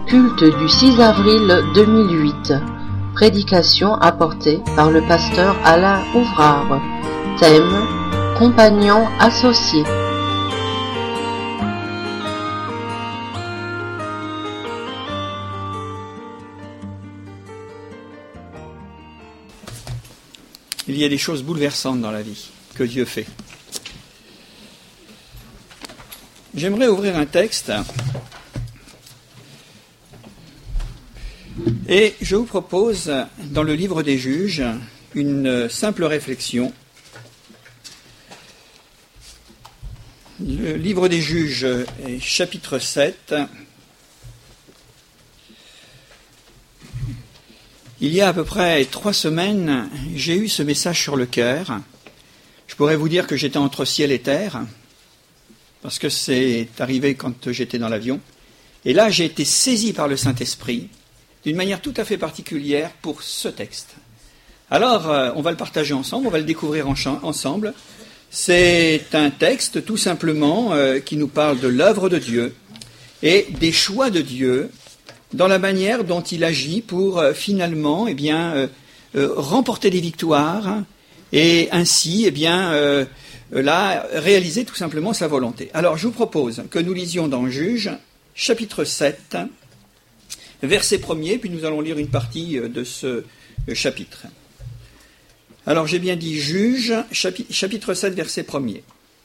Culte du 6 avril 2008. Prédication apportée par le pasteur Alain Ouvrard. Thème: Compagnons associés. Il y a des choses bouleversantes dans la vie que Dieu fait. J'aimerais ouvrir un texte et je vous propose, dans le livre des Juges, une simple réflexion. Le livre des Juges, chapitre 7. Il y a à peu près 3 semaines, j'ai eu ce message sur le cœur. Je pourrais vous dire que j'étais entre ciel et terre, parce que c'est arrivé quand j'étais dans l'avion. Et là, j'ai été saisi par le Saint-Esprit, d'une manière tout à fait particulière, pour ce texte. Alors, on va le partager ensemble, on va le découvrir ensemble. C'est un texte, tout simplement, qui nous parle de l'œuvre de Dieu et des choix de Dieu dans la manière dont il agit pour finalement remporter des victoires et ainsi réaliser tout simplement sa volonté. Alors je vous propose que nous lisions dans Juges, chapitre 7, verset 1er, puis nous allons lire une partie de ce chapitre. Alors j'ai bien dit Juges, chapitre 7, verset 1er.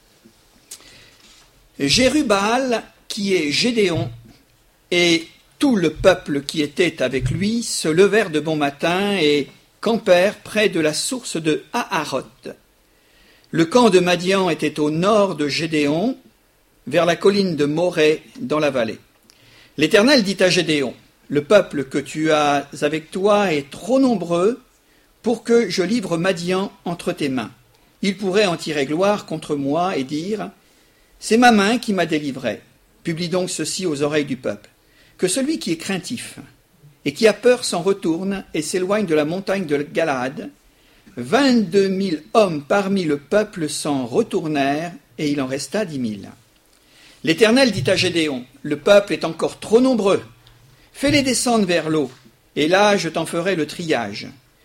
Jérubbaal, qui est Gédéon, et tout le peuple qui était avec lui se levèrent de bon matin et campèrent près de la source de Aharoth. Le camp de Madian était au nord de Gédéon, vers la colline de Morée, dans la vallée. L'Éternel dit à Gédéon: le peuple que tu as avec toi est trop nombreux pour que je livre Madian entre tes mains. Il pourrait en tirer gloire contre moi et dire: c'est ma main qui m'a délivré. Publie donc ceci aux oreilles du peuple: que celui qui est craintif et qui a peur s'en retourne et s'éloigne de la montagne de Galaad. 22 000 hommes parmi le peuple s'en retournèrent, et il en resta 10 000. L'Éternel dit à Gédéon: le peuple est encore trop nombreux. Fais-les descendre vers l'eau, et là je t'en ferai le triage.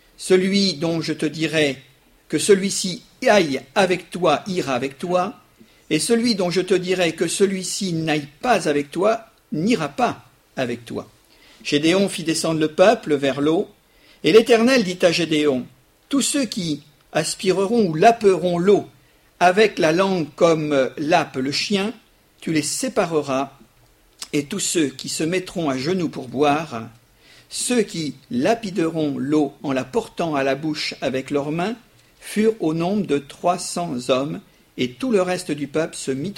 Celui dont je te dirai que celui-ci aille avec toi ira avec toi, et celui dont je te dirai que celui-ci n'aille pas avec toi n'ira pas avec toi. Gédéon fit descendre le peuple vers l'eau, et l'Éternel dit à Gédéon: tous ceux qui aspireront ou laperont l'eau avec la langue comme lape le chien, tu les sépareras, et tous ceux qui se mettront à genoux pour boire, ceux qui lapideront l'eau en la portant à la bouche avec leurs mains, furent au nombre de 300 hommes, et tout le reste du peuple se mit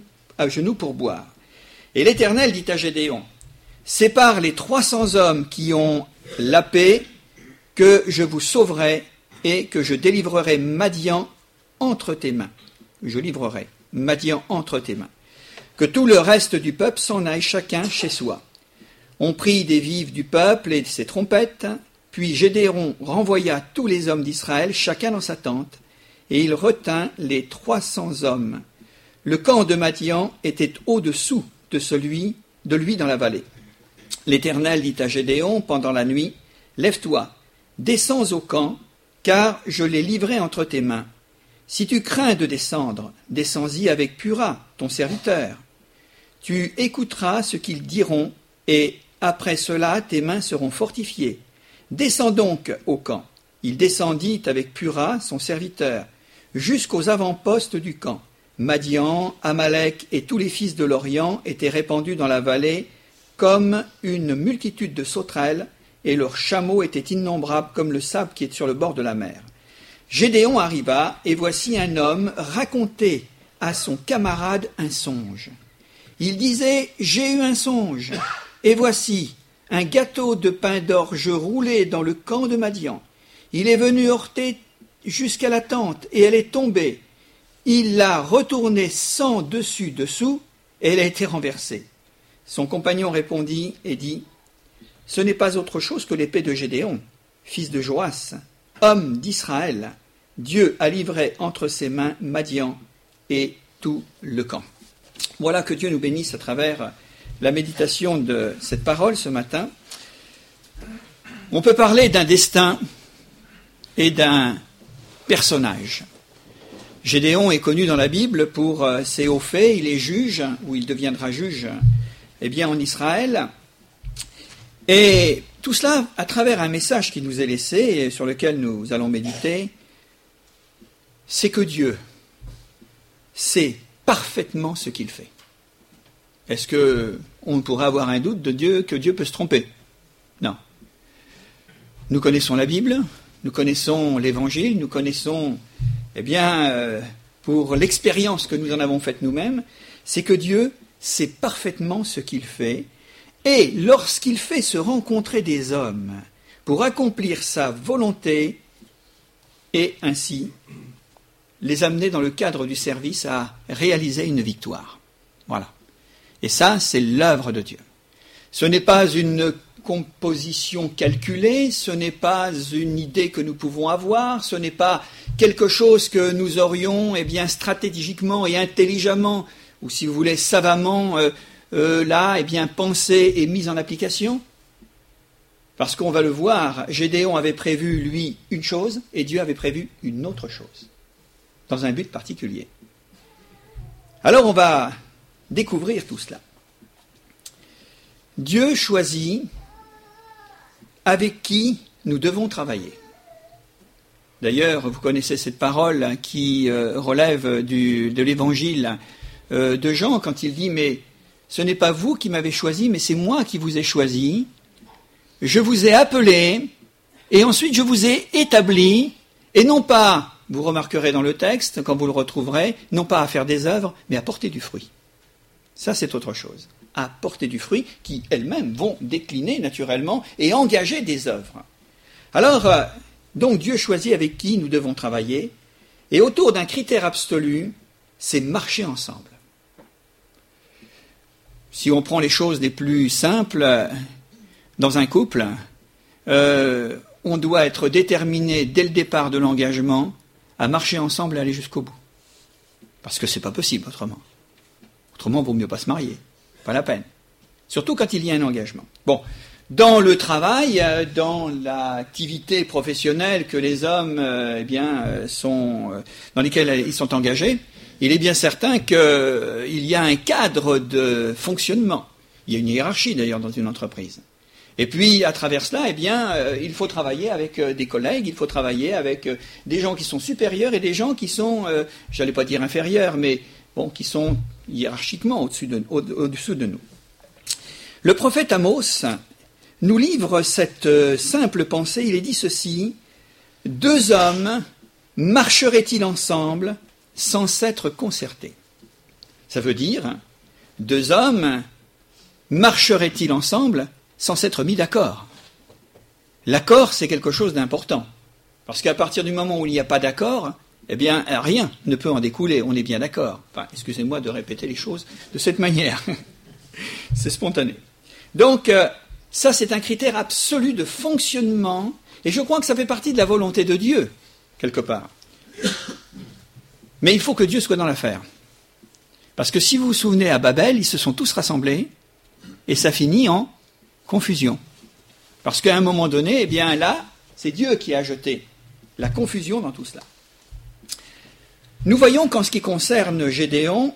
à genoux pour boire. Et l'Éternel dit à Gédéon: sépare les 300 hommes qui ont lapé, que je vous sauverai et que je délivrerai Madian entre tes mains. Je livrerai Madian entre tes mains. Que tout le reste du peuple s'en aille chacun chez soi. On prit des vivres du peuple et ses trompettes, puis Gédéon renvoya tous les hommes d'Israël, chacun dans sa tente, et il retint les 300 hommes. Le camp de Madian était au-dessous de lui dans la vallée. L'Éternel dit à Gédéon pendant la nuit: lève-toi, descends au camp, car je l'ai livré entre tes mains. Si tu crains de descendre, descends-y avec Pura, ton serviteur. Tu écouteras ce qu'ils diront, et après cela tes mains seront fortifiées. Descends donc au camp. Il descendit avec Pura, son serviteur, jusqu'aux avant-postes du camp. Madian, Amalek et tous les fils de l'Orient étaient répandus dans la vallée comme une multitude de sauterelles, et leurs chameaux étaient innombrables comme le sable qui est sur le bord de la mer. Gédéon arriva, et voici un homme racontait à son camarade un songe. Il disait: j'ai eu un songe, et voici un gâteau de pain d'orge roulé dans le camp de Madian. Il est venu heurter jusqu'à la tente, et elle est tombée. Il l'a retournée sans dessus-dessous, et elle a été renversée. Son compagnon répondit et dit: ce n'est pas autre chose que l'épée de Gédéon, fils de Joas, homme d'Israël. Dieu a livré entre ses mains Madian et tout le camp. Voilà, que Dieu nous bénisse à travers la méditation de cette parole ce matin, on peut parler d'un destin et d'un personnage. Gédéon est connu dans la Bible pour ses hauts faits, il est juge, ou il deviendra juge, en Israël. Et tout cela à travers un message qui nous est laissé et sur lequel nous allons méditer, c'est que Dieu sait parfaitement ce qu'il fait. Est-ce qu'on pourrait avoir un doute de Dieu, que Dieu peut se tromper? Non. Nous connaissons la Bible, nous connaissons l'Évangile, nous connaissons, pour l'expérience que nous en avons faite nous-mêmes, c'est que Dieu sait parfaitement ce qu'il fait, et lorsqu'il fait se rencontrer des hommes pour accomplir sa volonté, et ainsi les amener dans le cadre du service à réaliser une victoire. Voilà. Et ça, c'est l'œuvre de Dieu. Ce n'est pas une composition calculée, ce n'est pas une idée que nous pouvons avoir, ce n'est pas quelque chose que nous aurions stratégiquement et intelligemment, ou si vous voulez savamment, pensé et mis en application. Parce qu'on va le voir, Gédéon avait prévu, lui, une chose, et Dieu avait prévu une autre chose, dans un but particulier. Alors on va découvrir tout cela. Dieu choisit avec qui nous devons travailler. D'ailleurs, vous connaissez cette parole qui relève de l'évangile de Jean, quand il dit « Mais ce n'est pas vous qui m'avez choisi, mais c'est moi qui vous ai choisi. Je vous ai appelé, et ensuite je vous ai établi, et non pas, vous remarquerez dans le texte, quand vous le retrouverez, non pas à faire des œuvres, mais à porter du fruit. » Ça, c'est autre chose. À porter du fruit, qui elles-mêmes vont décliner naturellement et engager des œuvres. Alors, donc Dieu choisit avec qui nous devons travailler, et autour d'un critère absolu, c'est marcher ensemble. Si on prend les choses les plus simples, dans un couple, on doit être déterminé dès le départ de l'engagement à marcher ensemble et aller jusqu'au bout. Parce que c'est pas possible autrement. Autrement, il vaut mieux pas se marier. Pas la peine. Surtout quand il y a un engagement. Bon, dans le travail, dans l'activité professionnelle que les hommes dans lesquels ils sont engagés, il est bien certain qu'il y a un cadre de fonctionnement. Il y a une hiérarchie d'ailleurs dans une entreprise. Et puis, à travers cela, il faut travailler avec des collègues, il faut travailler avec des gens qui sont supérieurs et des gens qui sont, j'allais pas dire inférieurs, mais qui sont hiérarchiquement au-dessous de nous. Le prophète Amos nous livre cette simple pensée. Il est dit ceci: « Deux hommes marcheraient-ils ensemble sans s'être concertés ?» Ça veut dire, deux hommes marcheraient-ils ensemble sans s'être mis d'accord. L'accord, c'est quelque chose d'important. Parce qu'à partir du moment où il n'y a pas d'accord, rien ne peut en découler, on est bien d'accord. Enfin, excusez-moi de répéter les choses de cette manière. C'est spontané. Donc, ça, c'est un critère absolu de fonctionnement, et je crois que ça fait partie de la volonté de Dieu, quelque part. Mais il faut que Dieu soit dans l'affaire. Parce que si vous vous souvenez, à Babel, ils se sont tous rassemblés, et ça finit en confusion. Parce qu'à un moment donné, là, c'est Dieu qui a jeté la confusion dans tout cela. Nous voyons qu'en ce qui concerne Gédéon,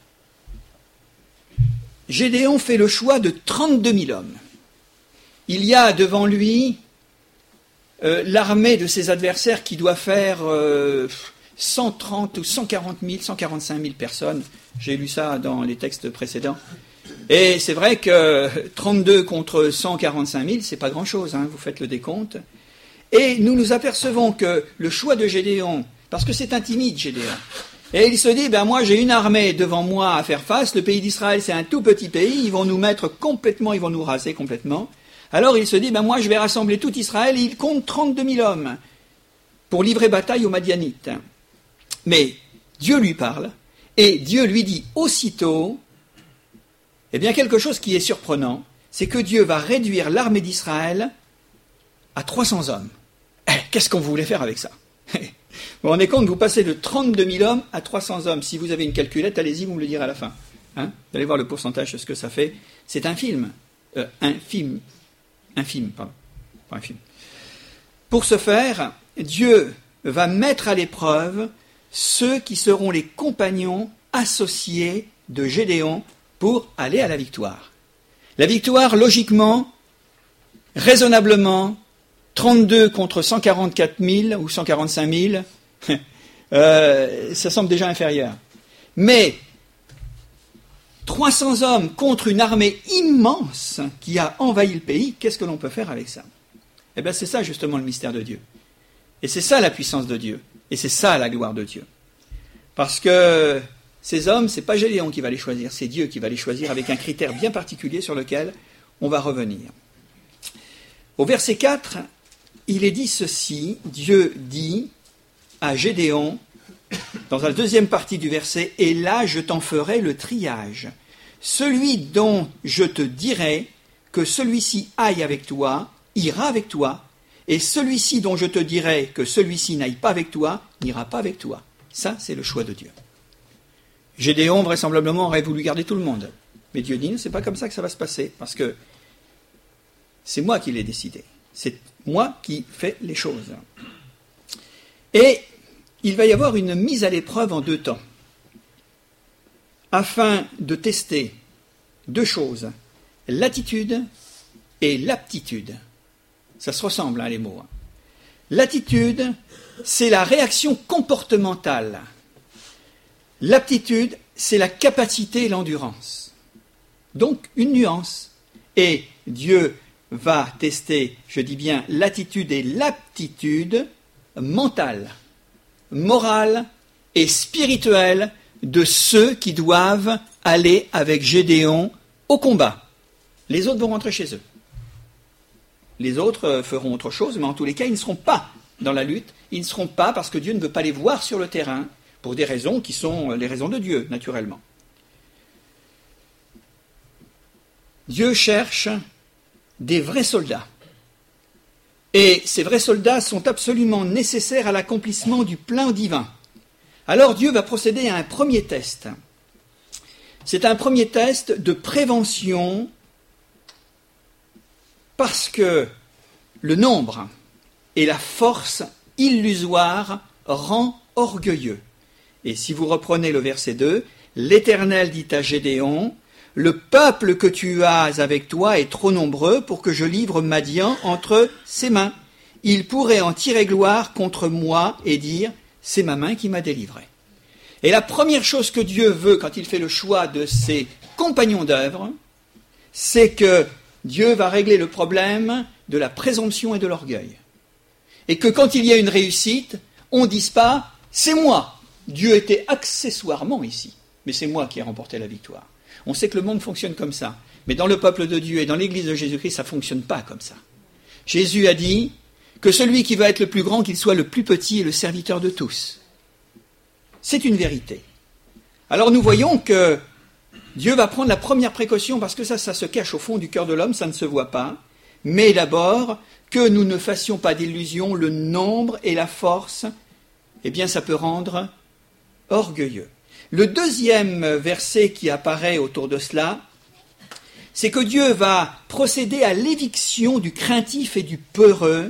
Gédéon fait le choix de 32 000 hommes. Il y a devant lui l'armée de ses adversaires qui doit faire 130 ou 140 000, 145 000 personnes. J'ai lu ça dans les textes précédents. Et c'est vrai que 32 contre 145 000, c'est pas grand-chose, vous faites le décompte. Et nous nous apercevons que le choix de Gédéon, parce que c'est intimide Gédéon, et il se dit, moi j'ai une armée devant moi à faire face, le pays d'Israël c'est un tout petit pays, ils vont nous mettre complètement, ils vont nous raser complètement. Alors il se dit, moi je vais rassembler tout Israël, et il compte 32 000 hommes pour livrer bataille aux Madianites. Mais Dieu lui parle, et Dieu lui dit aussitôt, quelque chose qui est surprenant, c'est que Dieu va réduire l'armée d'Israël à 300 hommes. Qu'est-ce qu'on voulait faire avec ça? Vous vous rendez compte, vous passez de 32 000 hommes à 300 hommes. Si vous avez une calculette, allez-y, vous me le direz à la fin. Vous allez voir le pourcentage de ce que ça fait. C'est un film. Pour ce faire, Dieu va mettre à l'épreuve ceux qui seront les compagnons associés de Gédéon pour aller à la victoire. La victoire, logiquement, raisonnablement, 32 contre 144 000 ou 145 000, ça semble déjà inférieur. Mais 300 hommes contre une armée immense qui a envahi le pays, qu'est-ce que l'on peut faire avec ça? Eh bien, c'est ça justement le mystère de Dieu. Et c'est ça la puissance de Dieu. Et c'est ça la gloire de Dieu. Parce que ces hommes, c'est pas Gédéon qui va les choisir, c'est Dieu qui va les choisir avec un critère bien particulier sur lequel on va revenir. Au verset 4, il est dit ceci, Dieu dit à Gédéon, dans la deuxième partie du verset, « Et là, je t'en ferai le triage. Celui dont je te dirai que celui-ci aille avec toi, ira avec toi, et celui-ci dont je te dirai que celui-ci n'aille pas avec toi, n'ira pas avec toi. » Ça, c'est le choix de Dieu. Gédéon, vraisemblablement, aurait voulu garder tout le monde. Mais Dieu dit, c'est pas comme ça que ça va se passer, parce que c'est moi qui l'ai décidé. C'est moi qui fais les choses. Et il va y avoir une mise à l'épreuve en deux temps, afin de tester deux choses, l'attitude et l'aptitude. Ça se ressemble, les mots. L'attitude, c'est la réaction comportementale. L'aptitude, c'est la capacité et l'endurance. Donc, une nuance. Et Dieu va tester, je dis bien, l'attitude et l'aptitude mentale, morale et spirituelle de ceux qui doivent aller avec Gédéon au combat. Les autres vont rentrer chez eux. Les autres feront autre chose, mais en tous les cas, ils ne seront pas dans la lutte. Ils ne seront pas parce que Dieu ne veut pas les voir sur le terrain, pour des raisons qui sont les raisons de Dieu, naturellement. Dieu cherche des vrais soldats. Et ces vrais soldats sont absolument nécessaires à l'accomplissement du plan divin. Alors Dieu va procéder à un premier test. C'est un premier test de prévention parce que le nombre et la force illusoire rend orgueilleux. Et si vous reprenez le verset 2, l'Éternel dit à Gédéon, « Le peuple que tu as avec toi est trop nombreux pour que je livre Madian entre ses mains. Il pourrait en tirer gloire contre moi et dire, c'est ma main qui m'a délivré. » Et la première chose que Dieu veut quand il fait le choix de ses compagnons d'œuvre, c'est que Dieu va régler le problème de la présomption et de l'orgueil. Et que quand il y a une réussite, on ne dise pas « c'est moi ». Dieu était accessoirement ici, mais c'est moi qui ai remporté la victoire. On sait que le monde fonctionne comme ça, mais dans le peuple de Dieu et dans l'Église de Jésus-Christ, ça ne fonctionne pas comme ça. Jésus a dit que celui qui va être le plus grand, qu'il soit le plus petit et le serviteur de tous. C'est une vérité. Alors nous voyons que Dieu va prendre la première précaution, parce que ça se cache au fond du cœur de l'homme, ça ne se voit pas, mais d'abord que nous ne fassions pas d'illusion, le nombre et la force, eh bien ça peut rendre orgueilleux. Le deuxième verset qui apparaît autour de cela, c'est que Dieu va procéder à l'éviction du craintif et du peureux,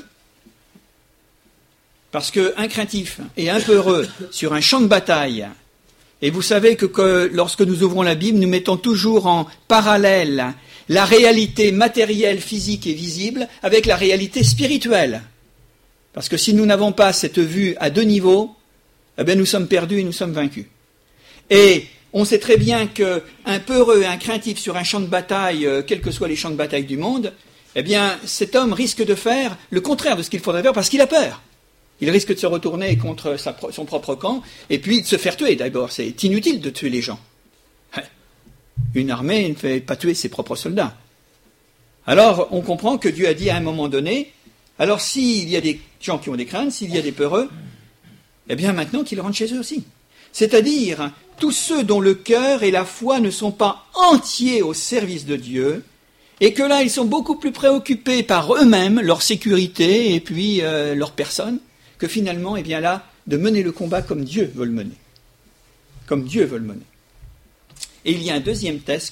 parce qu'un craintif et un peureux sur un champ de bataille, et vous savez que lorsque nous ouvrons la Bible, nous mettons toujours en parallèle la réalité matérielle, physique et visible avec la réalité spirituelle. Parce que si nous n'avons pas cette vue à deux niveaux, eh bien nous sommes perdus et nous sommes vaincus. Et on sait très bien qu'un peureux et un craintif sur un champ de bataille, quels que soient les champs de bataille du monde, eh bien cet homme risque de faire le contraire de ce qu'il faudrait faire parce qu'il a peur. Il risque de se retourner contre son propre camp et puis de se faire tuer. D'abord, c'est inutile de tuer les gens. Une armée ne fait pas tuer ses propres soldats. Alors, on comprend que Dieu a dit à un moment donné, alors s'il y a des gens qui ont des craintes, s'il y a des peureux, eh bien maintenant qu'ils rentrent chez eux aussi. C'est-à-dire, tous ceux dont le cœur et la foi ne sont pas entiers au service de Dieu, et que là, ils sont beaucoup plus préoccupés par eux-mêmes, leur sécurité et puis leur personne, que finalement, eh bien là, de mener le combat comme Dieu veut le mener. Comme Dieu veut le mener. Et il y a un deuxième test,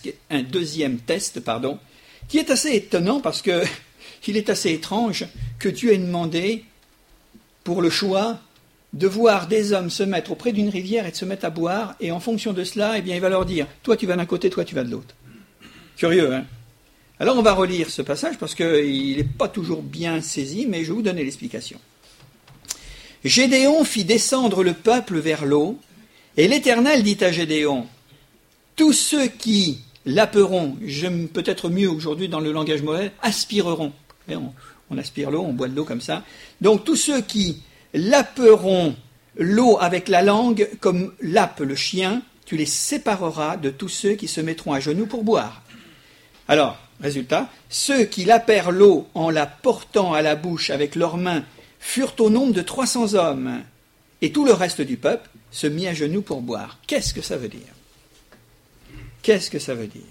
qui est assez étonnant parce que il est assez étrange que Dieu ait demandé pour le choix de voir des hommes se mettre auprès d'une rivière et de se mettre à boire, et en fonction de cela, eh bien, il va leur dire, toi tu vas d'un côté, toi tu vas de l'autre. Curieux, hein? Alors on va relire ce passage parce qu'il n'est pas toujours bien saisi, mais je vais vous donner l'explication. Gédéon fit descendre le peuple vers l'eau, et l'Éternel dit à Gédéon, tous ceux qui laperont, j'aime peut-être mieux aujourd'hui dans le langage moderne, aspireront. On aspire l'eau, on boit de l'eau comme ça. Donc tous ceux qui laperont l'eau avec la langue, comme lappe le chien, tu les sépareras de tous ceux qui se mettront à genoux pour boire. Alors, résultat, ceux qui lapèrent l'eau en la portant à la bouche avec leurs mains furent au nombre de 300 hommes, et tout le reste du peuple se mit à genoux pour boire. Qu'est-ce que ça veut dire? Qu'est-ce que ça veut dire?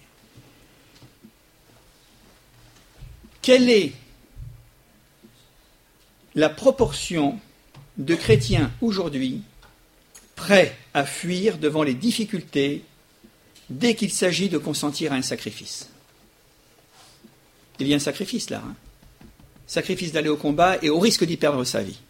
Quelle est la proportion de chrétiens aujourd'hui prêts à fuir devant les difficultés dès qu'il s'agit de consentir à un sacrifice? Il y a un sacrifice là. Sacrifice d'aller au combat et au risque d'y perdre sa vie.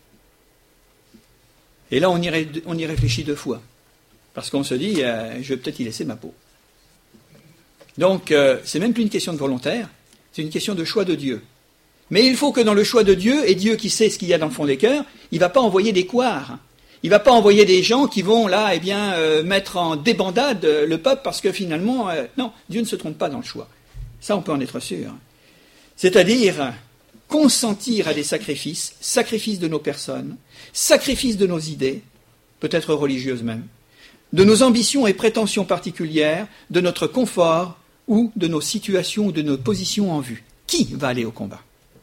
Et là, on y réfléchit deux fois. Parce qu'on se dit, je vais peut-être y laisser ma peau. Donc, c'est même plus une question de volontaire, c'est une question de choix de Dieu. Mais il faut que dans le choix de Dieu, et Dieu qui sait ce qu'il y a dans le fond des cœurs, il ne va pas envoyer des couards. Il ne va pas envoyer des gens qui vont là, mettre en débandade le peuple parce que finalement, non, Dieu ne se trompe pas dans le choix. Ça, on peut en être sûr. C'est-à-dire consentir à des sacrifices, sacrifices de nos personnes, sacrifices de nos idées, peut-être religieuses même, de nos ambitions et prétentions particulières, de notre confort ou de nos situations ou de nos positions en vue. Qui va aller au combat?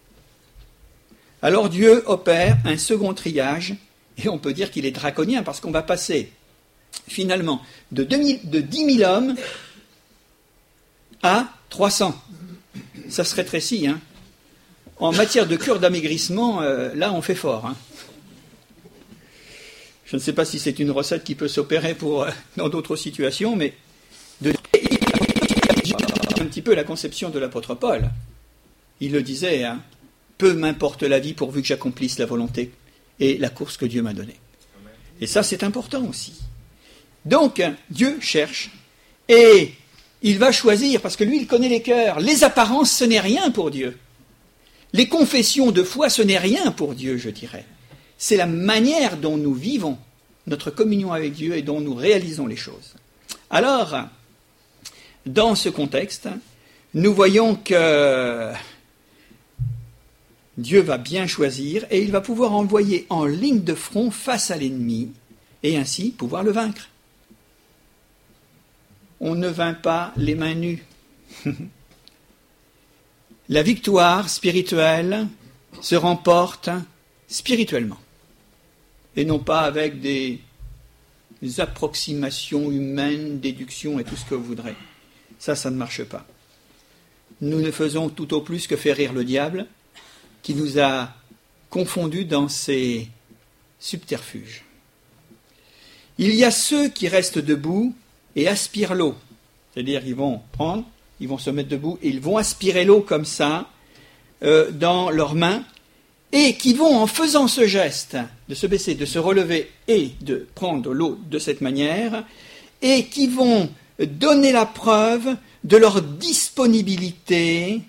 Alors Dieu opère un second triage, et on peut dire qu'il est draconien, parce qu'on va passer finalement de 10 000 hommes à 300. Ça se rétrécit, hein. En matière de cure d'amaigrissement, là on fait fort, hein. Je ne sais pas si c'est une recette qui peut s'opérer dans d'autres situations, mais un petit peu la conception de l'apôtre Paul. Il le disait, hein, peu m'importe la vie pourvu que j'accomplisse la volonté et la course que Dieu m'a donnée. Et ça, c'est important aussi. Donc, Dieu cherche et il va choisir, parce que lui, il connaît les cœurs. Les apparences, ce n'est rien pour Dieu. Les confessions de foi, ce n'est rien pour Dieu, je dirais. C'est la manière dont nous vivons notre communion avec Dieu et dont nous réalisons les choses. Alors, dans ce contexte, nous voyons que Dieu va bien choisir et il va pouvoir envoyer en ligne de front face à l'ennemi et ainsi pouvoir le vaincre. On ne vainc pas les mains nues. La victoire spirituelle se remporte spirituellement et non pas avec des approximations humaines, déductions et tout ce que vous voudrez. Ça ne marche pas. Nous ne faisons tout au plus que faire rire le diable qui nous a confondus dans ses subterfuges. Il y a ceux qui restent debout et aspirent l'eau. C'est-à-dire qu'ils vont prendre, ils vont se mettre debout et ils vont aspirer l'eau comme ça dans leurs mains et qui vont, en faisant ce geste de se baisser, de se relever et de prendre l'eau de cette manière, et qui vont donner la preuve de leur disponibilité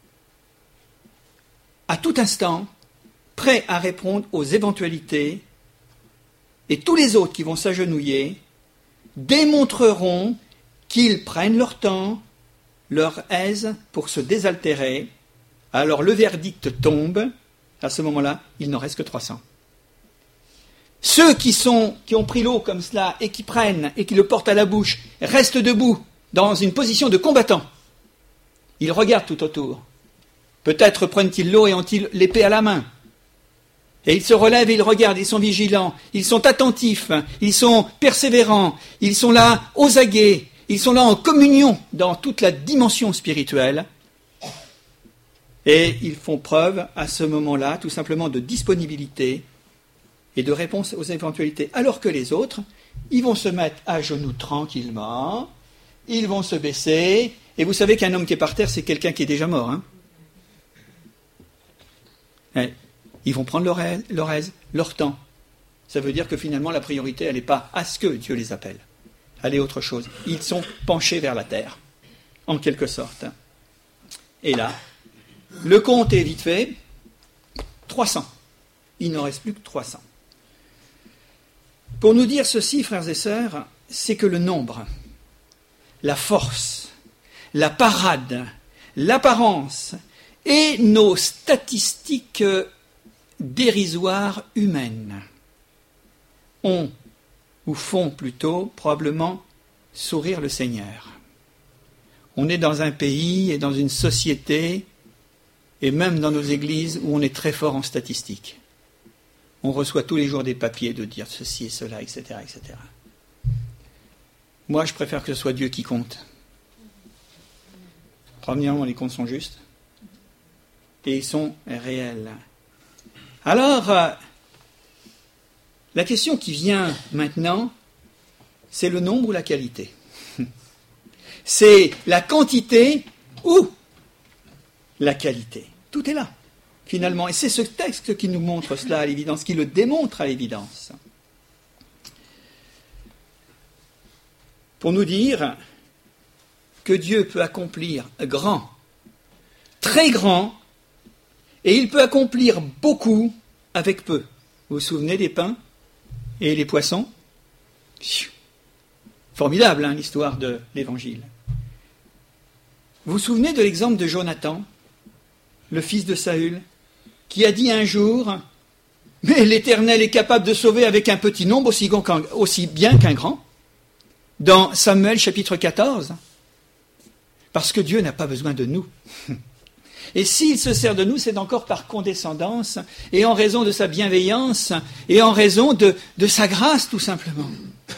à tout instant, prêts à répondre aux éventualités, et tous les autres qui vont s'agenouiller démontreront qu'ils prennent leur temps, leur aise pour se désaltérer. Alors le verdict tombe, à ce moment-là, il n'en reste que 300. Ceux qui ont pris l'eau comme cela et qui prennent et qui le portent à la bouche restent debout dans une position de combattant. Ils regardent tout autour. Peut-être prennent-ils l'eau et ont-ils l'épée à la main. Et ils se relèvent et ils regardent, ils sont vigilants, ils sont attentifs, ils sont persévérants, ils sont là aux aguets, ils sont là en communion dans toute la dimension spirituelle. Et ils font preuve à ce moment-là tout simplement de disponibilité et de réponse aux éventualités. Alors que les autres, ils vont se mettre à genoux tranquillement ils vont se baisser, et vous savez qu'un homme qui est par terre, c'est quelqu'un qui est déjà mort. Hein. Ouais. Ils vont prendre leur aise, leur temps. Ça veut dire que finalement, la priorité, elle n'est pas à ce que Dieu les appelle. Elle est autre chose. Ils sont penchés vers la terre, en quelque sorte. Et là, le compte est vite fait. 300. Il n'en reste plus que 300. Pour nous dire ceci, frères et sœurs, c'est que le nombre, la force, la parade, l'apparence et nos statistiques dérisoires humaines ont, ou font plutôt, probablement sourire le Seigneur. On est dans un pays et dans une société, et même dans nos églises, où on est très fort en statistiques. On reçoit tous les jours des papiers de dire ceci et cela, etc., etc. Moi, je préfère que ce soit Dieu qui compte. Premièrement, les comptes sont justes, et ils sont réels. Alors, la question qui vient maintenant, c'est le nombre ou la qualité. C'est la quantité ou la qualité. Tout est là, finalement. Et c'est ce texte qui nous montre cela à l'évidence, qui le démontre à l'évidence. Pour nous dire que Dieu peut accomplir grand, très grand, et il peut accomplir beaucoup avec peu. Vous vous souvenez des pains et les poissons? Formidable, hein, l'histoire de l'Évangile. Vous vous souvenez de l'exemple de Jonathan, le fils de Saül, qui a dit un jour « Mais l'Éternel est capable de sauver avec un petit nombre aussi bien qu'un grand » dans Samuel chapitre 14, parce que Dieu n'a pas besoin de nous. Et s'il se sert de nous, c'est encore par condescendance et en raison de sa bienveillance et en raison de sa grâce, tout simplement.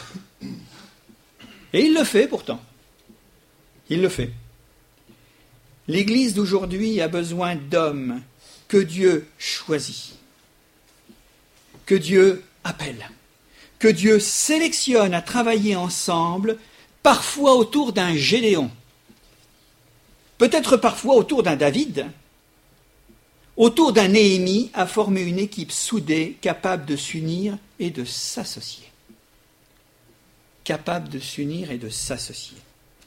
Et il le fait pourtant. Il le fait. L'Église d'aujourd'hui a besoin d'hommes que Dieu choisit, que Dieu appelle, que Dieu sélectionne à travailler ensemble, parfois autour d'un Gédéon, peut-être parfois autour d'un David, autour d'un Néhémie, à former une équipe soudée, capable de s'unir et de s'associer. Capable de s'unir et de s'associer.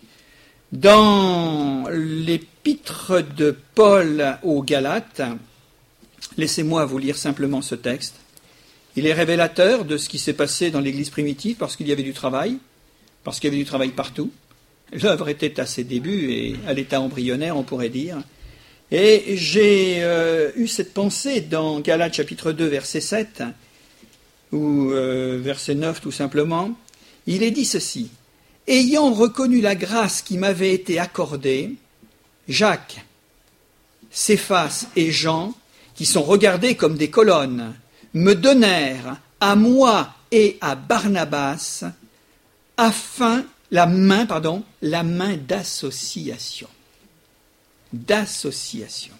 Dans l'épître de Paul aux Galates, laissez-moi vous lire simplement ce texte. Il est révélateur de ce qui s'est passé dans l'Église primitive, parce qu'il y avait du travail, parce qu'il y avait du travail partout. L'œuvre était à ses débuts et à l'état embryonnaire, on pourrait dire. Et j'ai eu cette pensée dans Galates chapitre 2, verset 7, ou verset 9 tout simplement. Il est dit ceci. Ayant reconnu la grâce qui m'avait été accordée, Jacques, Céphas et Jean, qui sont regardés comme des colonnes, me donnèrent à moi et à Barnabas la main d'association. D'association.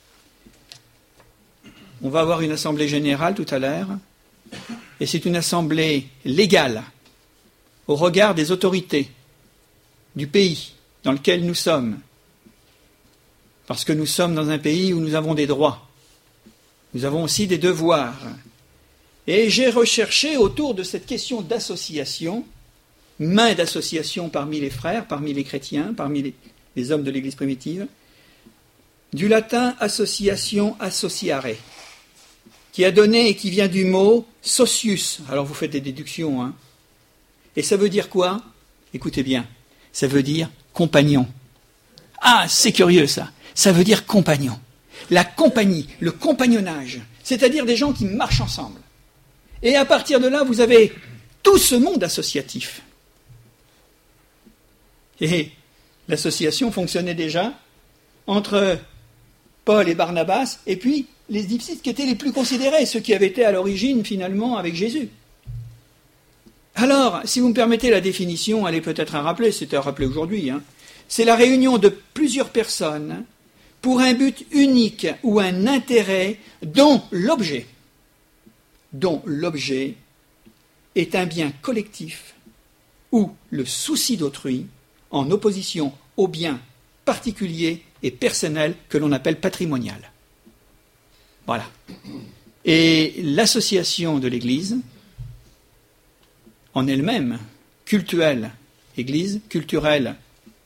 On va avoir une assemblée générale tout à l'heure, et c'est une assemblée légale, au regard des autorités du pays dans lequel nous sommes, parce que nous sommes dans un pays où nous avons des droits, nous avons aussi des devoirs. Et j'ai recherché autour de cette question d'association, main d'association parmi les frères, parmi les chrétiens, parmi les hommes de l'Église primitive, du latin association, associare, qui a donné et qui vient du mot socius. Alors vous faites des déductions, hein. Et ça veut dire quoi? Écoutez bien, ça veut dire compagnon. Ah, c'est curieux ça. Ça veut dire compagnon. La compagnie, le compagnonnage, c'est-à-dire des gens qui marchent ensemble. Et à partir de là, vous avez tout ce monde associatif. Et l'association fonctionnait déjà entre Paul et Barnabas, et puis les disciples qui étaient les plus considérés, ceux qui avaient été à l'origine finalement avec Jésus. Alors, si vous me permettez la définition, elle est peut-être à rappeler, c'est à rappeler aujourd'hui, hein. C'est la réunion de plusieurs personnes pour un but unique ou un intérêt dont l'objet est un bien collectif ou le souci d'autrui en opposition au bien particulier et personnel que l'on appelle patrimonial. Voilà. Et l'association de l'Église, en elle-même, cultuelle, Église, culturelle,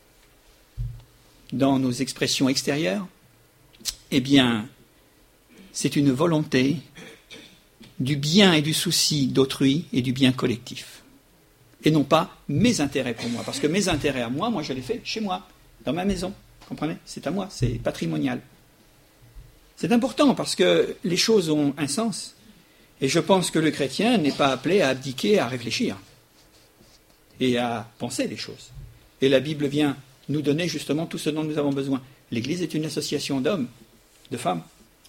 dans nos expressions extérieures, eh bien, c'est une volonté du bien et du souci d'autrui et du bien collectif. Et non pas mes intérêts pour moi. Parce que mes intérêts à moi, je les fais chez moi, dans ma maison. Vous comprenez ? C'est à moi, c'est patrimonial. C'est important parce que les choses ont un sens. Et je pense que le chrétien n'est pas appelé à abdiquer, à réfléchir et à penser les choses. Et la Bible vient nous donner justement tout ce dont nous avons besoin. L'Église est une association d'hommes, de femmes.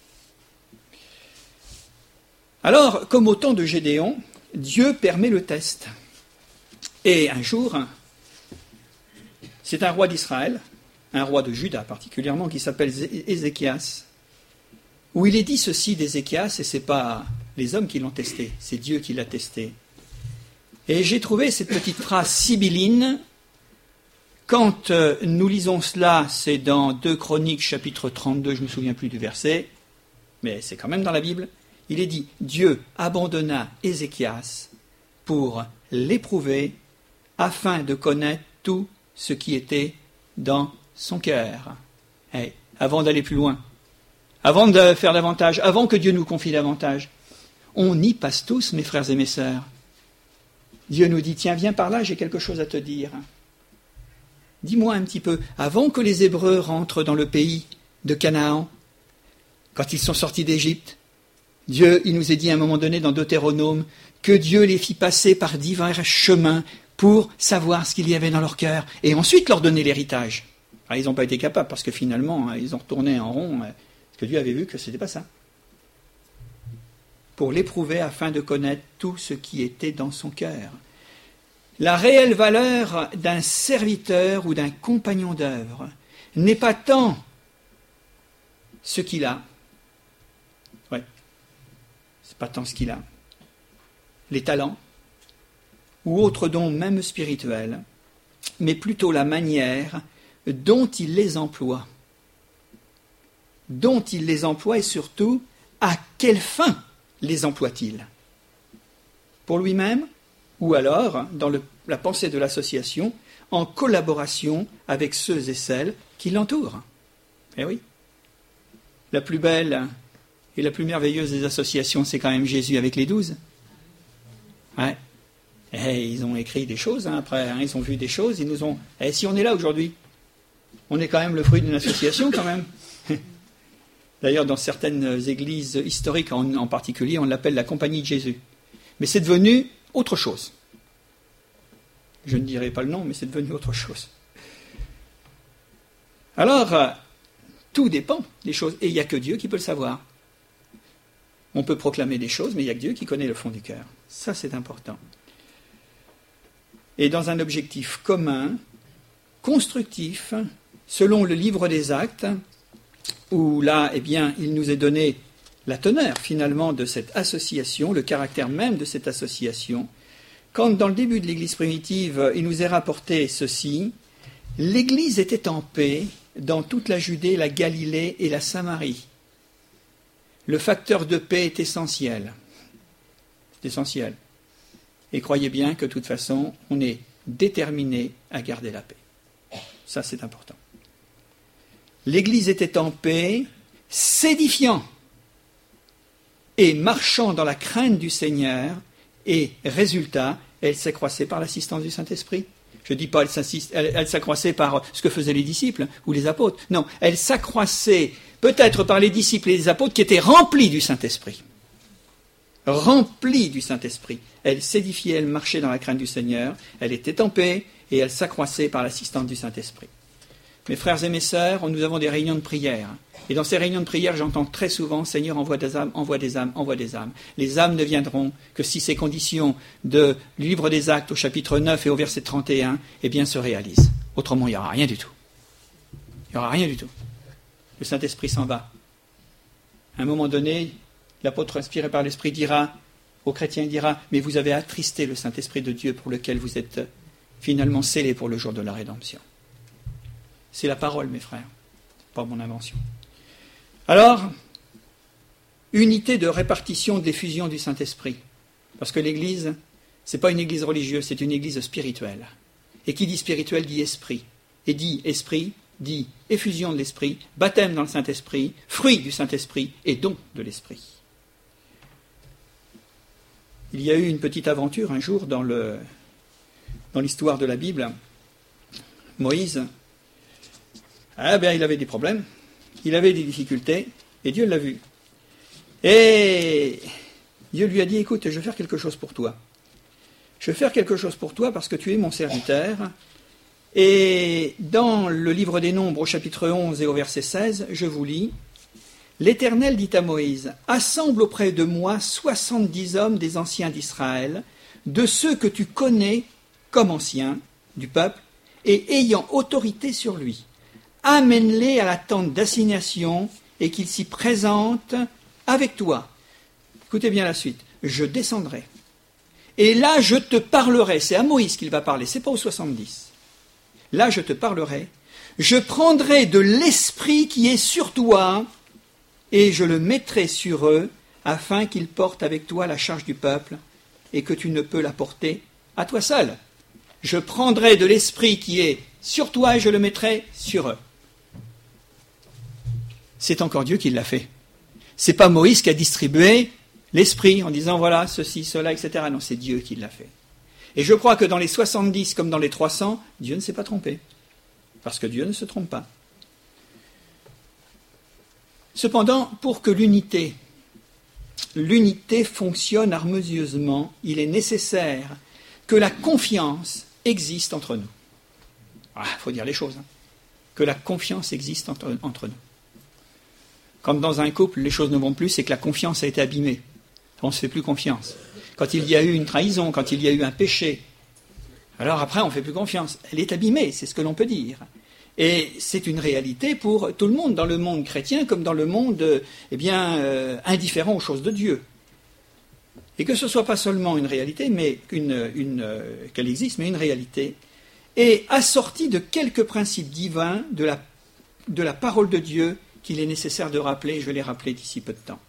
Alors, comme au temps de Gédéon, Dieu permet le test. Et un jour, c'est un roi d'Israël, un roi de Juda particulièrement, qui s'appelle Ézéchias, où il est dit ceci d'Ézéchias, et ce n'est pas les hommes qui l'ont testé, c'est Dieu qui l'a testé. Et j'ai trouvé cette petite phrase sibylline. Quand nous lisons cela, c'est dans 2 Chroniques, chapitre 32, je ne me souviens plus du verset, mais c'est quand même dans la Bible. Il est dit « Dieu abandonna Ézéchias pour l'éprouver afin de connaître tout ce qui était dans son cœur. » Avant d'aller plus loin, avant de faire davantage, avant que Dieu nous confie davantage, on y passe tous, mes frères et mes sœurs. Dieu nous dit « Tiens, viens par là, j'ai quelque chose à te dire. » Dis-moi un petit peu, avant que les Hébreux rentrent dans le pays de Canaan, quand ils sont sortis d'Égypte, Dieu, il nous est dit à un moment donné dans Deutéronome que Dieu les fit passer par divers chemins pour savoir ce qu'il y avait dans leur cœur et ensuite leur donner l'héritage. Alors, ils n'ont pas été capables parce que finalement, ils ont retourné en rond, parce que Dieu avait vu que ce n'était pas ça. Pour l'éprouver afin de connaître tout ce qui était dans son cœur. La réelle valeur d'un serviteur ou d'un compagnon d'œuvre n'est pas tant ce qu'il a, c'est pas tant ce qu'il a, les talents ou autres dons même spirituels, mais plutôt la manière dont il les emploie. Dont il les emploie et surtout à quelle fin les emploie-t-il ? Pour lui-même ? Ou alors, dans la pensée de l'association, en collaboration avec ceux et celles qui l'entourent. Eh oui. La plus belle et la plus merveilleuse des associations, c'est quand même Jésus avec les 12. Ouais. Et ils ont écrit des choses après, ils ont vu des choses, ils nous ont... Et si on est là aujourd'hui, on est quand même le fruit d'une association quand même. D'ailleurs, dans certaines églises historiques en particulier, on l'appelle la Compagnie de Jésus. Mais c'est devenu autre chose. Je ne dirai pas le nom, mais c'est devenu autre chose. Alors, tout dépend des choses. Et il n'y a que Dieu qui peut le savoir. On peut proclamer des choses, mais il n'y a que Dieu qui connaît le fond du cœur. Ça, c'est important. Et dans un objectif commun, constructif, selon le livre des Actes, où là, eh bien, il nous est donné la teneur, finalement, de cette association, le caractère même de cette association. Quand, dans le début de l'Église primitive, il nous est rapporté ceci, l'Église était en paix dans toute la Judée, la Galilée et la Samarie. Le facteur de paix est essentiel. C'est essentiel. Et croyez bien que, de toute façon, on est déterminé à garder la paix. Ça, c'est important. L'Église était en paix, s'édifiant et marchant dans la crainte du Seigneur, et résultat, elle s'accroissait par l'assistance du Saint-Esprit. Je ne dis pas elle s'accroissait par ce que faisaient les disciples ou les apôtres. Non, elle s'accroissait peut-être par les disciples et les apôtres qui étaient remplis du Saint-Esprit. Remplis du Saint-Esprit. Elle s'édifiait, elle marchait dans la crainte du Seigneur, elle était en paix et elle s'accroissait par l'assistance du Saint-Esprit. Mes frères et mes sœurs, nous avons des réunions de prière. Et dans ces réunions de prière, j'entends très souvent « Seigneur, envoie des âmes, envoie des âmes, envoie des âmes ». Les âmes ne viendront que si ces conditions du livre des Actes au chapitre 9 et au verset 31 eh bien, se réalisent. Autrement, il n'y aura rien du tout. Il n'y aura rien du tout. Le Saint-Esprit s'en va. À un moment donné, l'apôtre inspiré par l'Esprit dira aux chrétiens, il dira « Mais vous avez attristé le Saint-Esprit de Dieu pour lequel vous êtes finalement scellés pour le jour de la rédemption ». C'est la parole, mes frères, pas mon invention. Alors, unité de répartition, d'effusion du Saint-Esprit. Parce que l'Église, ce n'est pas une Église religieuse, c'est une Église spirituelle. Et qui dit spirituel dit esprit. Et dit esprit, dit effusion de l'Esprit, baptême dans le Saint-Esprit, fruit du Saint-Esprit et don de l'Esprit. Il y a eu une petite aventure un jour dans l'histoire de la Bible. Moïse, il avait des problèmes, il avait des difficultés, et Dieu l'a vu. Et Dieu lui a dit, écoute, je vais faire quelque chose pour toi. Je vais faire quelque chose pour toi parce que tu es mon serviteur. Et dans le livre des Nombres, au chapitre 11 et au verset 16, je vous lis, « L'Éternel dit à Moïse, assemble auprès de moi 70 hommes des anciens d'Israël, de ceux que tu connais comme anciens du peuple, et ayant autorité sur lui. Amène-les à la tente d'assignation et qu'ils s'y présentent avec toi. » Écoutez bien la suite. « Je descendrai. Et là, je te parlerai. » C'est à Moïse qu'il va parler, c'est pas aux 70. Là, je te parlerai. Je prendrai de l'esprit qui est sur toi et je le mettrai sur eux afin qu'ils portent avec toi la charge du peuple et que tu ne peux la porter à toi seul. Je prendrai de l'esprit qui est sur toi et je le mettrai sur eux. C'est encore Dieu qui l'a fait. C'est pas Moïse qui a distribué l'esprit en disant voilà, ceci, cela, etc. Non, c'est Dieu qui l'a fait. Et je crois que dans les 70 comme dans les 300, Dieu ne s'est pas trompé. Parce que Dieu ne se trompe pas. Cependant, pour que l'unité fonctionne harmonieusement, il est nécessaire que la confiance existe entre nous. Il faut dire les choses. Que la confiance existe entre nous. Quand dans un couple, les choses ne vont plus, c'est que la confiance a été abîmée. On ne se fait plus confiance. Quand il y a eu une trahison, quand il y a eu un péché, alors après on ne fait plus confiance. Elle est abîmée, c'est ce que l'on peut dire. Et c'est une réalité pour tout le monde, dans le monde chrétien comme dans le monde indifférent aux choses de Dieu. Et que ce ne soit pas seulement une réalité, mais qu'elle existe, mais une réalité, et assortie de quelques principes divins de la parole de Dieu qu'il est nécessaire de rappeler, je vais les rappeler d'ici peu de temps.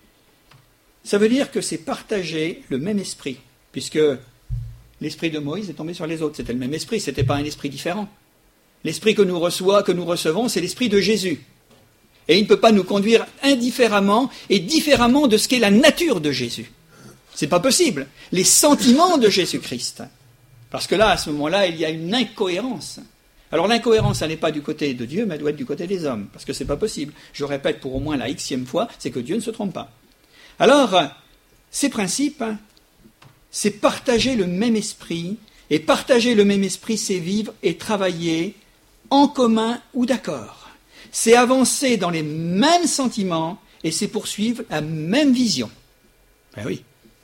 Ça veut dire que c'est partager le même esprit, puisque l'esprit de Moïse est tombé sur les autres. C'était le même esprit, ce n'était pas un esprit différent. L'esprit que nous recevons, c'est l'esprit de Jésus. Et il ne peut pas nous conduire indifféremment et différemment de ce qu'est la nature de Jésus. Ce n'est pas possible. Les sentiments de Jésus-Christ. Parce que là, à ce moment-là, il y a une incohérence. Alors l'incohérence, elle n'est pas du côté de Dieu, mais elle doit être du côté des hommes. Parce que ce n'est pas possible. Je répète pour au moins la xème fois, c'est que Dieu ne se trompe pas. Alors, ces principes, c'est partager le même esprit, et partager le même esprit, c'est vivre et travailler en commun ou d'accord. C'est avancer dans les mêmes sentiments, et c'est poursuivre la même vision. Ben oui.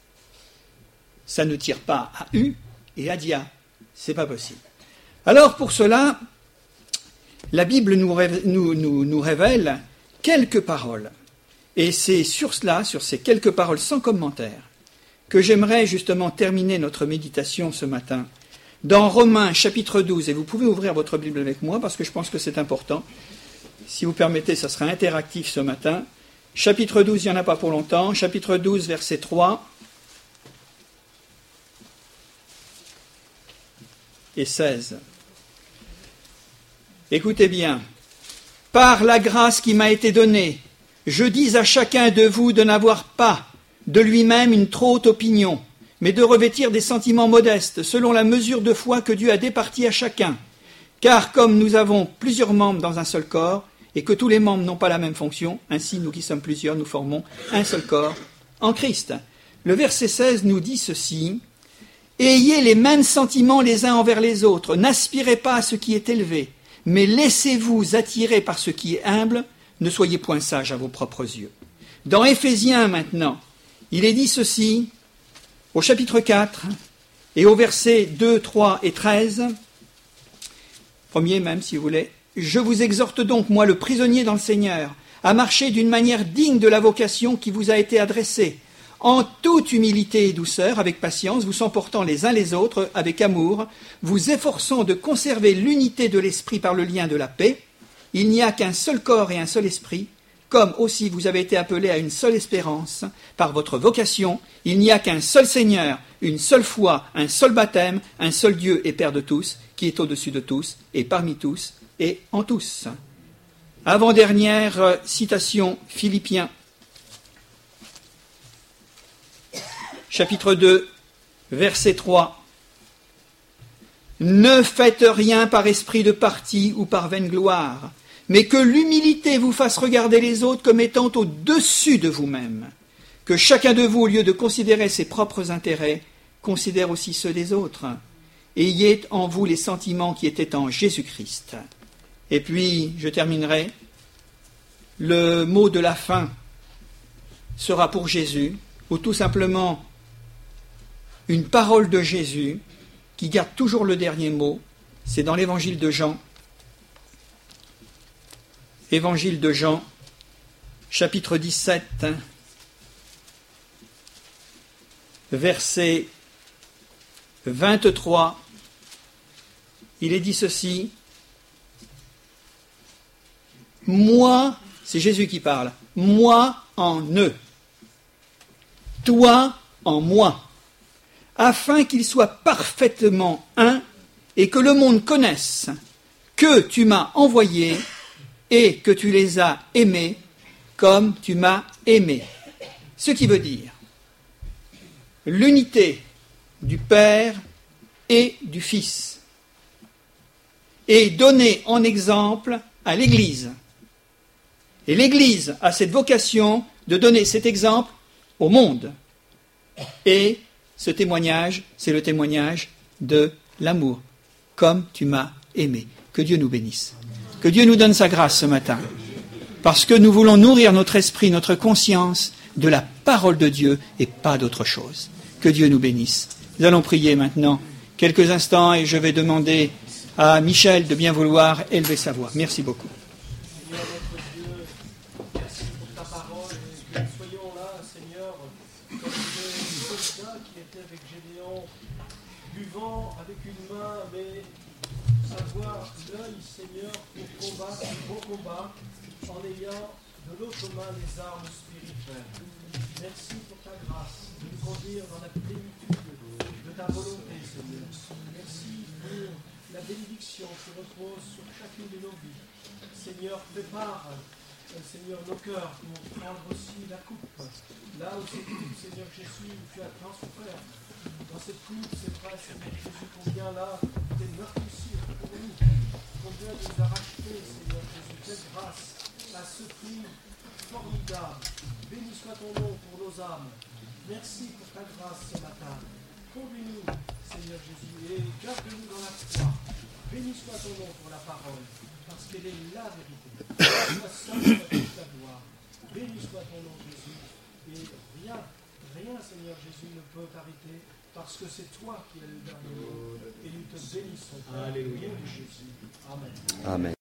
Ça ne tire pas à U et à Dia. C'est pas possible. Alors, pour cela, la Bible nous révèle quelques paroles. Et c'est sur cela, sur ces quelques paroles sans commentaire, que j'aimerais justement terminer notre méditation ce matin. Dans Romains chapitre 12, et vous pouvez ouvrir votre Bible avec moi parce que je pense que c'est important. Si vous permettez, ça sera interactif ce matin. Chapitre 12, il n'y en a pas pour longtemps. Chapitre 12, verset 3 et 16. Écoutez bien. Par la grâce qui m'a été donnée, je dis à chacun de vous de n'avoir pas de lui-même une trop haute opinion, mais de revêtir des sentiments modestes, selon la mesure de foi que Dieu a départie à chacun. Car comme nous avons plusieurs membres dans un seul corps, et que tous les membres n'ont pas la même fonction, ainsi nous qui sommes plusieurs, nous formons un seul corps en Christ. Le verset 16 nous dit ceci, « Ayez les mêmes sentiments les uns envers les autres, n'aspirez pas à ce qui est élevé, mais laissez-vous attirer par ce qui est humble, ne soyez point sages à vos propres yeux. » Dans Éphésiens maintenant, il est dit ceci, au chapitre 4, et au versets 2, 3 et 13, premier même si vous voulez, « Je vous exhorte donc, moi le prisonnier dans le Seigneur, à marcher d'une manière digne de la vocation qui vous a été adressée, en toute humilité et douceur, avec patience, vous supportant les uns les autres avec amour, vous efforçant de conserver l'unité de l'esprit par le lien de la paix. Il n'y a qu'un seul corps et un seul esprit, comme aussi vous avez été appelés à une seule espérance par votre vocation. Il n'y a qu'un seul Seigneur, une seule foi, un seul baptême, un seul Dieu et Père de tous, qui est au-dessus de tous, et parmi tous, et en tous. Avant-dernière citation, Philippiens, chapitre 2, verset 3. Ne faites rien par esprit de parti ou par vaine gloire, mais que l'humilité vous fasse regarder les autres comme étant au-dessus de vous-même. Que chacun de vous, au lieu de considérer ses propres intérêts, considère aussi ceux des autres. Ayez en vous les sentiments qui étaient en Jésus-Christ. Et puis, je terminerai. Le mot de la fin sera pour Jésus, ou tout simplement une parole de Jésus qui garde toujours le dernier mot. C'est dans l'évangile de Jean. Évangile de Jean, chapitre 17, verset 23. Il est dit ceci. Moi, c'est Jésus qui parle, moi en eux, toi en moi, afin qu'ils soient parfaitement un et que le monde connaisse que tu m'as envoyé et que tu les as aimés comme tu m'as aimé. Ce qui veut dire l'unité du Père et du Fils est donnée en exemple à l'Église. Et l'Église a cette vocation de donner cet exemple au monde. Et ce témoignage, c'est le témoignage de l'amour, comme tu m'as aimé. Que Dieu nous bénisse. Que Dieu nous donne sa grâce ce matin, parce que nous voulons nourrir notre esprit, notre conscience de la parole de Dieu et pas d'autre chose. Que Dieu nous bénisse. Nous allons prier maintenant quelques instants et je vais demander à Michel de bien vouloir élever sa voix. Merci beaucoup. Seigneur notre Dieu, merci pour ta parole et que nous soyons là, Seigneur, comme les soldats qui étaient avec Gédéon, buvant avec une main, mais avoir l'œil, Seigneur, pour combattre le bon combat, en ayant de l'autre main les armes spirituelles. Merci pour ta grâce de nous conduire dans la plénitude de ta volonté, Seigneur. Merci pour la bénédiction qui repose sur chacune de nos vies. Seigneur, prépare, Seigneur, nos cœurs pour prendre aussi la coupe. Là où c'est tout, Seigneur Jésus, tu as tant souffert. Dans cette coupe, c'est vrai, Seigneur Jésus, combien là, tes meurtrissures pour nous, combien tu nous as rachetés, Seigneur Jésus, quelle grâce à ce prix formidable. Béni soit ton nom pour nos âmes. Merci pour ta grâce ce matin. Conduis-nous, Seigneur Jésus, et garde-nous dans la foi. Béni soit ton nom pour la parole, parce qu'elle est la vérité. Sois saint à toute la gloire. Béni soit ton nom, Jésus. Et rien, Seigneur Jésus, ne peut t'arrêter, parce que c'est toi qui as le dernier mot. Et nous te bénissons. Alléluia. Jésus. Amen. Amen.